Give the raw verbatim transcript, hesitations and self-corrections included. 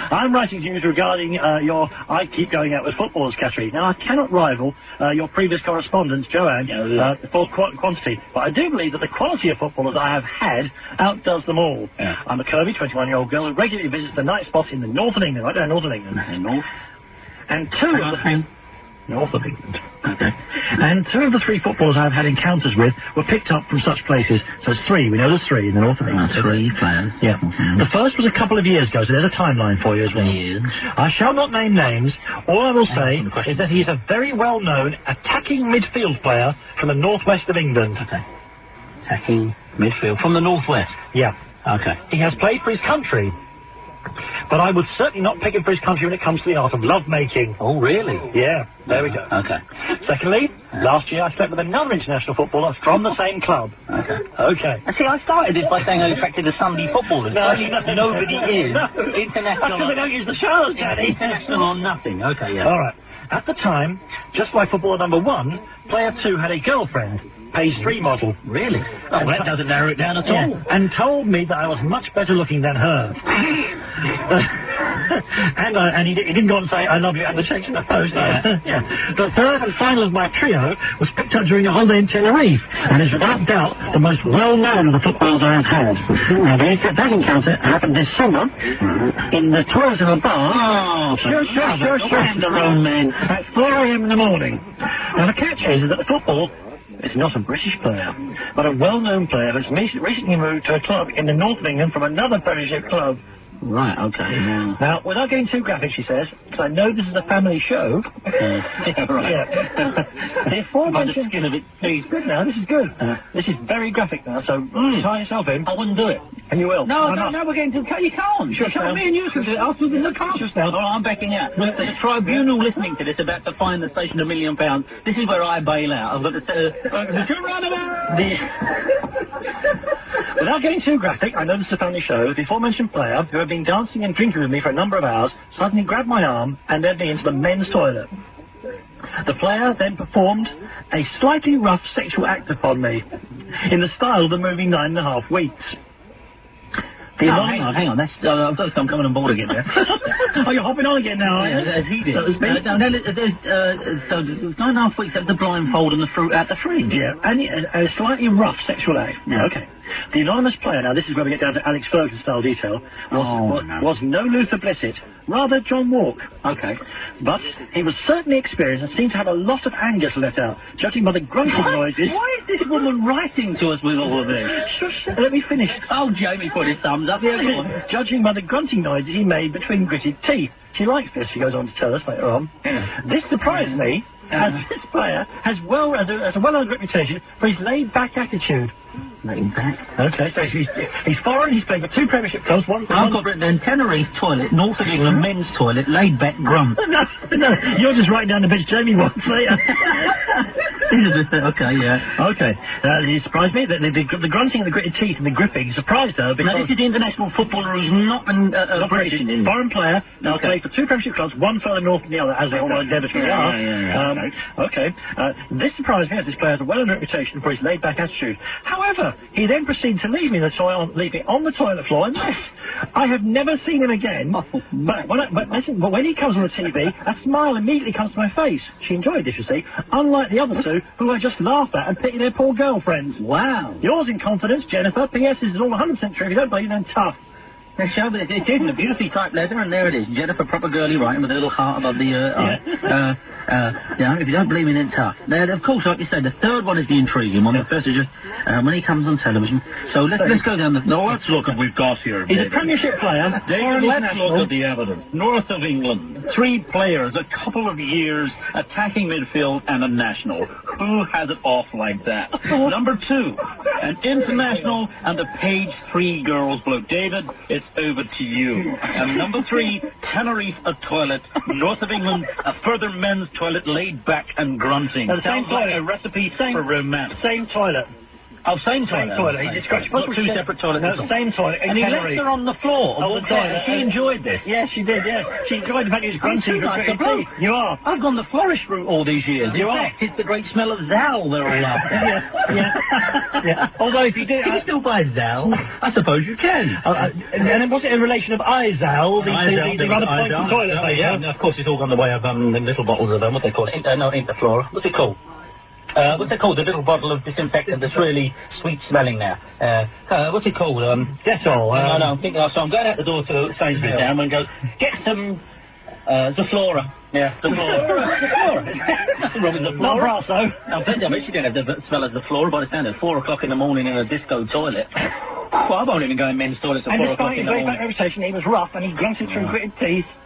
I'm writing to you regarding uh, your I Keep Going Out with Footballers category. Now, I cannot rival uh, your previous correspondent, Joanne, uh, for qu quantity, but I do believe that the quality of footballers I have had outdoes them all. Yeah. I'm a curvy twenty-one-year-old girl who regularly visits the night spot in the north of England, right down north of England. In north? And two of the three... North of England. Okay. And two of the three footballers I've had encounters with were picked up from such places. So it's three. We know there's three in the north of England. Uh, three players. Yeah. Mm-hmm. The first was a couple of years ago, so there's a timeline for you as well. Years. I shall not name names. All I will say is that he's a very well-known attacking midfield player from the northwest of England. Okay. Attacking midfield from the northwest. Yeah. Okay. He has played for his country, but I would certainly not pick him for his country when it comes to the art of love-making. Oh, really? Yeah, there we go. Okay. Secondly, yeah. last year I slept with another international footballer from the same club. Okay. Okay. And see, I started this by saying I attracted the Sunday footballers. No, no nobody is. No. International. That's because they don't use the showers, Daddy. International or nothing. Okay, yeah. All right. At the time, just like footballer number one, player two had a girlfriend. Page three model. Really? Oh, well, that doesn't narrow it down at yeah, all. And told me that I was much better looking than her. and uh, and he, he didn't go on and say, I love you, and the checks in the post. Yeah. yeah. The third and final of my trio was picked up during a holiday in Tenerife, and is without doubt the most well-known of the footballers I have had. Now, that encounter happened this summer in the toilets of a bar. Oh, sure, sure, sure, sure. The wrong man. At four a m in the morning. Now, the catch is that the football... It's not a British player, but a well-known player who's recently moved to a club in the north of England from another Premiership club. Right, okay. Yeah. Now, without getting too graphic, she says, because I know this is a family show. Uh, yeah, right. Yeah. The aforementioned... skin of it. It's good now, this is good. Uh, this is very graphic now, so mm. tie yourself in. I wouldn't do it. And you will. No, no, no, we're getting too... You can't. Sure, you can't. Me and you should do it afterwards in the car. Just now. All right, I'm backing out. There's a tribunal listening to this about to fine the station a million pounds. This is where I bail out. I've got to say... Uh, the... Without getting too graphic, I know this is a family show. The aforementioned player, who had been dancing and drinking with me for a number of hours, suddenly grabbed my arm and led me into the men's toilet. The player then performed a slightly rough sexual act upon me, in the style of the movie Nine and a Half Weeks. The no, hang on, hang on. That's, uh, I've got to come coming on board again there. Oh, you're hopping on again now, are you? Yeah, as he did. So it's been... uh, no, no, there's, uh, so nine and a half weeks at the blindfold and the fruit at the fringe. Yeah, and a, a slightly rough sexual act. Yeah. Okay. The anonymous player, now this is where we get down to Alex Ferguson-style detail, was, oh, was, no. was no Luther Blissett, rather John Walk. Okay. But he was certainly experienced and seemed to have a lot of anger to let out, judging by the grunting what? noises. Why is this woman writing to us with all of this? Shush, let me finish. Oh, Jamie put his thumbs up. Yeah, go on. Judging by the grunting noises he made between gritted teeth. She likes this, she goes on to tell us later on. Yeah. This surprised me, as this player has well as a, as a well-earned reputation for his laid-back attitude. Laid back? Okay, so he's, he's foreign, he's playing for two Premiership clubs, one... I've got written down Tenerife toilet, North of England men's toilet, laid-back grump. No, no, you're just writing down the bits Jamie wants later. Okay, yeah. Okay, uh, it surprised me, that the, the, the grunting and the gritted teeth and the gripping surprised her because... Now, this is the international footballer who's not an, uh, a British in foreign player, now okay. played for two Premiership clubs, one further north than the other, as they all inevitably yeah, are. Yeah, yeah, yeah. Um, okay, okay. Uh, this surprised me, as this player has a well-earned reputation for his laid-back attitude. However, he then proceeded to leave me, the toilet, leave me on the toilet floor and left. I have never seen him again, oh, but, when I, but, listen, but when he comes on the T V, a smile immediately comes to my face. She enjoyed this, you see, unlike the other two, who I just laughed at and pitied their poor girlfriends. Wow. Yours in confidence, Jennifer. P S This is all one hundred percent true. If you don't believe, then tough. Let's show it. It is in a beautifully typed letter, and there it is. Jennifer, proper girly writing with a little heart above the uh, eye. Yeah. uh, uh, yeah, if you don't believe me, then tough. Now, of course, like you said, the third one is the intriguing one. The first is just uh, when he comes on television. So let's, let's go down the... No, let's look at what we've got here, He's David. a Premiership player. David, let's look at the evidence. North of England, three players, a couple of years, attacking midfield and a national. Who has it off like that? Number two, an international and a page three girls bloke. David, it's over to you. And number three, Tenerife, a toilet. North of England, a further men's toilet, laid back and grunting. No, the same Sounds like toilet. a recipe same, for romance. Same toilet. Oh, same Same toilet. toilet. Same He described toilet. Not two separate toilets. No, at all. same toilet. And he left Canary. her on the floor. On the walked out, toilet. and she enjoyed this. Yes, she did, yes. She enjoyed the fact he was grunting. too nice for a bloke. tea. You are. I've gone the florist route all these years. You In are. fact, it's the great smell of Zal they're all after. yeah, yeah. yeah. Although if you did... Can you still buy Zal? I suppose you can. Uh, uh, and, and was it in relation of Izal, the, the, the, the rather pointy toilet yeah, paper? yeah, and of course it's all gone the way of um, the little bottles of them, what they call it, uh, no, Interflora. What's it called? Uh, what's it called? The little bottle of disinfectant that's really sweet smelling now. Uh, uh, what's it called? Um, Dettol. Um, no, no, I'm thinking, so I'm going out the door to Sainsbury's Yeah. now and go, get some, uh, Zaflora. Yeah, Zaflora. Zaflora. Nothing wrong with Zaflora. Not Brasso. No, plenty of it. She didn't have the smell of Zaflora by the sound of it. Four o'clock in the morning in a disco toilet. Well, I won't even go in men's toilets at And four o'clock despite in his the very morning. bad reputation, he was rough and he grunted through gritted teeth.